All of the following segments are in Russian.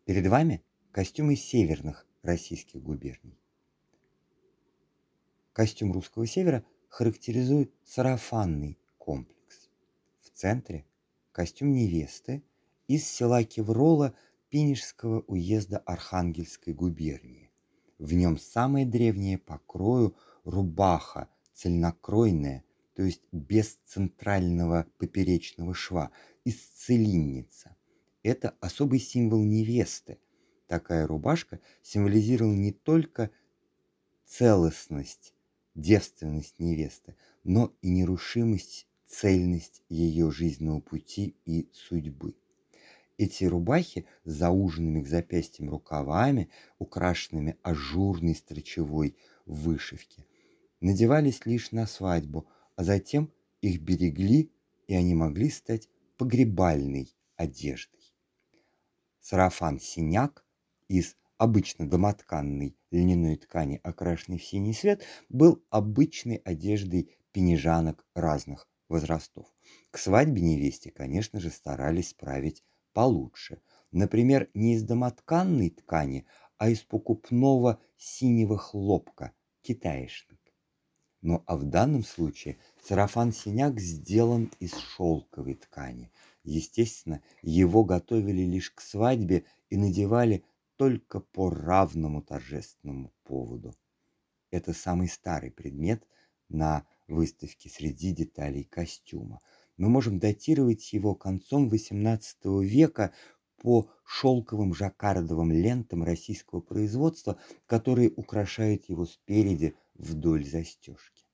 Перед вами костюмы северных российских губерний. Костюм русского севера характеризует сарафанный комплекс. В центре костюм невесты из села Кеврола Пинежского уезда Архангельской губернии. В нем самое древнее по крою рубаха, цельнокройная, то есть без центрального поперечного шва, из целинница. Это особый символ невесты. Такая рубашка символизировала не только целостность, девственность невесты, но и нерушимость, цельность ее жизненного пути и судьбы. Эти рубахи с зауженными к запястьям рукавами, украшенными ажурной строчевой вышивки, надевались лишь на свадьбу, а затем их берегли, и они могли стать погребальной одеждой. Сарафан-синяк из обычно домотканной льняной ткани, окрашенной в синий цвет, был обычной одеждой пенежанок разных возрастов. К свадьбе невесте, конечно же, старались справить получше. Например, не из домотканной ткани, а из покупного синего хлопка, китаишник. Ну а в данном случае сарафан-синяк сделан из шелковой ткани. Естественно, его готовили лишь к свадьбе и надевали только по равному торжественному поводу. Это самый старый предмет на выставке среди деталей костюма. Мы можем датировать его концом XVIII века по шелковым жаккардовым лентам российского производства, которые украшают его спереди вдоль застежки.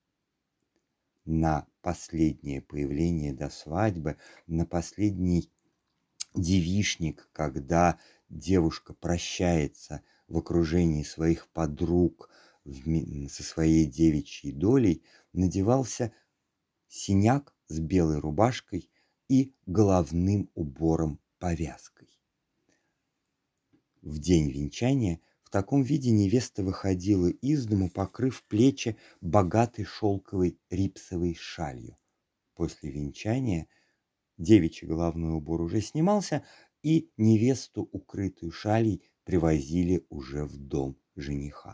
На последнее появление до свадьбы, на последний девичник, когда девушка прощается в окружении своих подруг со своей девичьей долей, надевался синяк с белой рубашкой и головным убором-повязкой. В день венчания в таком виде невеста выходила из дому, покрыв плечи богатой шелковой рипсовой шалью. После венчания девичий головной убор уже снимался, и невесту, укрытую шалей, привозили уже в дом жениха.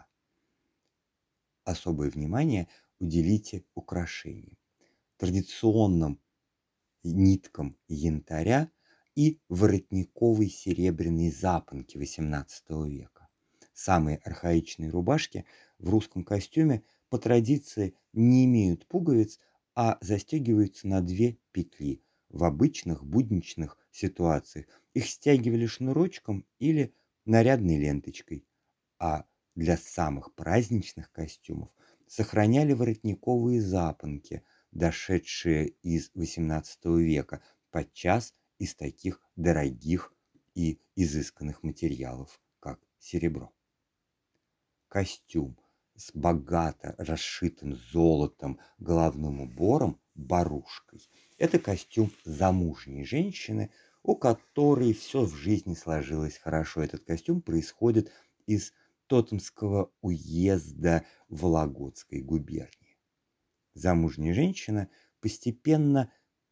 Особое внимание уделите украшениям, традиционным ниткам янтаря и воротниковой серебряной запонки XVIII века. Самые архаичные рубашки в русском костюме по традиции не имеют пуговиц, а застегиваются на 2 петли. В обычных будничных ситуациях их стягивали шнурочком или нарядной ленточкой, а для самых праздничных костюмов сохраняли воротниковые запонки, дошедшие из XVIII века, подчас из таких дорогих и изысканных материалов, как серебро. Костюм с богато расшитым золотом головным убором, барушкой – это костюм замужней женщины, у которой все в жизни сложилось хорошо. Этот костюм происходит из Тотемского уезда Вологодской губернии. Замужняя женщина постепенно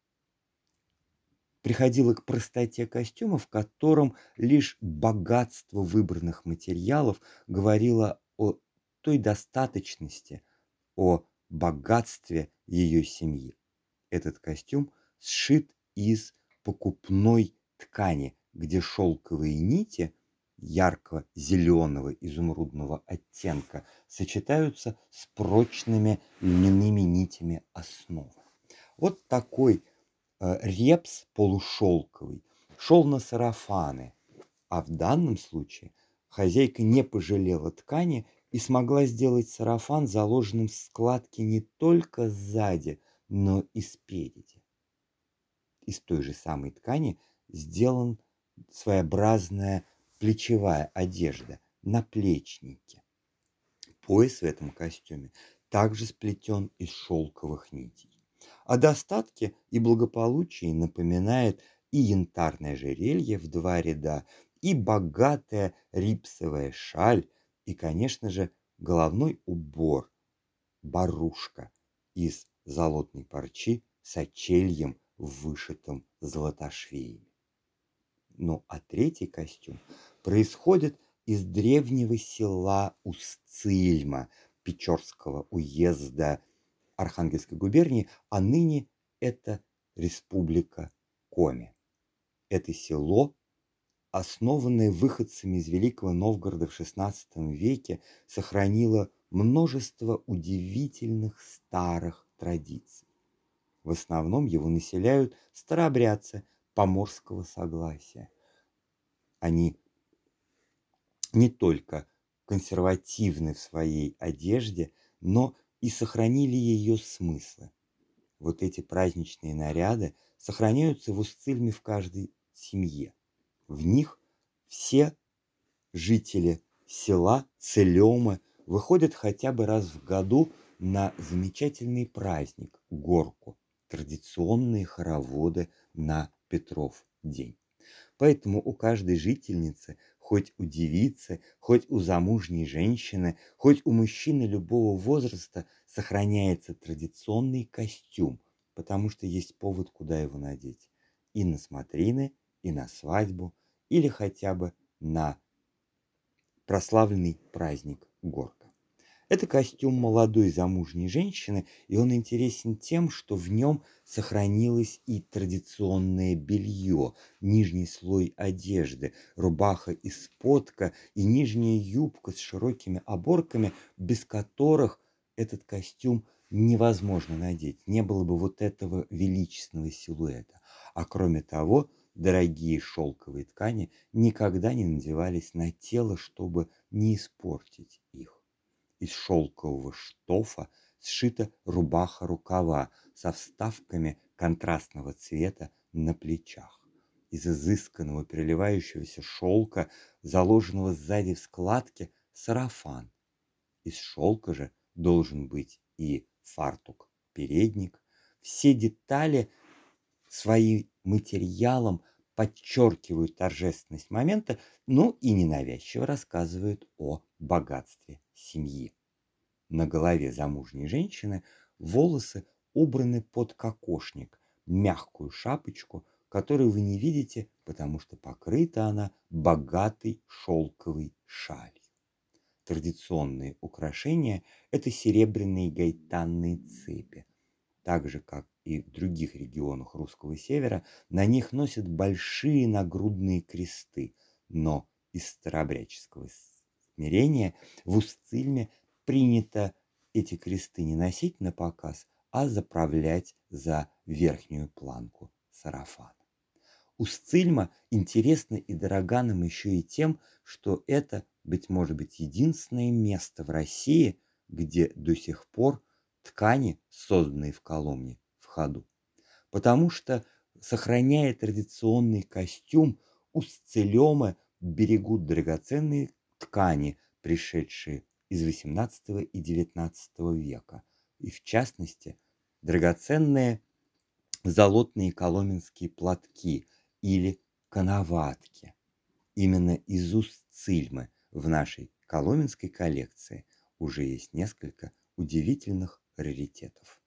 приходила к простоте костюма, в котором лишь богатство выбранных материалов говорило о той достаточности, о богатстве ее семьи. Этот костюм сшит из покупной ткани, где шелковые нити ярко-зеленого изумрудного оттенка сочетаются с прочными льняными нитями основы. Вот такой репс полушелковый шел на сарафаны, а в данном случае хозяйка не пожалела ткани и смогла сделать сарафан, заложенным в складки не только сзади, но и спереди. Из той же самой ткани сделан своеобразная плечевая одежда, наплечники. Пояс в этом костюме также сплетен из шелковых нитей. О достатке и благополучии напоминает и янтарное ожерелье в 2 ряда, и богатая рипсовая шаль, и, конечно же, головной убор, барушка из золотной парчи с очельем, вышитым золотошвеями. Ну а третий костюм происходит из древнего села Устильма Печорского уезда Архангельской губернии, а ныне это республика Коми. Это село, основанное выходцами из Великого Новгорода в XVI веке, сохранило множество удивительных старых традиций. В основном его населяют старообрядцы поморского согласия. Они не только консервативны в своей одежде, но и сохранили ее смыслы. Вот эти праздничные наряды сохраняются в Устильме в каждой семье. В них все жители села Целёмы выходят хотя бы раз в году на замечательный праздник – горку, традиционные хороводы на Петров день. Поэтому у каждой жительницы, хоть у девицы, хоть у замужней женщины, хоть у мужчины любого возраста, сохраняется традиционный костюм, потому что есть повод, куда его надеть. И на смотрины, и на свадьбу, или хотя бы на прославленный праздник Горка. Это костюм молодой замужней женщины, и он интересен тем, что в нем сохранилось и традиционное белье, нижний слой одежды, рубаха из подка и нижняя юбка с широкими оборками, без которых этот костюм невозможно надеть, не было бы вот этого величественного силуэта. А кроме того, дорогие шелковые ткани никогда не надевались на тело, чтобы не испортить их. Из шелкового штофа сшита рубаха-рукава со вставками контрастного цвета на плечах. Из изысканного переливающегося шелка, заложенного сзади в складке, сарафан. Из шелка же должен быть и фартук, передник. Все детали своим материалом подчеркивают торжественность момента, ну и ненавязчиво рассказывают о богатстве семьи. На голове замужней женщины волосы убраны под кокошник, мягкую шапочку, которую вы не видите, потому что покрыта она богатой шелковой шалью. Традиционные украшения – это серебряные гайтанные цепи. Так же, как и в других регионах русского севера, на них носят большие нагрудные кресты, но из старообрядческого смирения в Устильме принято эти кресты не носить на показ, а заправлять за верхнюю планку сарафана. Устильма интересна и дорога нам еще и тем, что это, быть может быть, единственное место в России, где до сих пор ткани, созданные в Коломне, в ходу. Потому что, сохраняя традиционный костюм, устилемы берегут драгоценные ткани, пришедшие из XVIII и XIX века. И в частности, драгоценные золотные коломенские платки или коноватки. Именно из Устильмы в нашей коломенской коллекции уже есть несколько удивительных раритетов.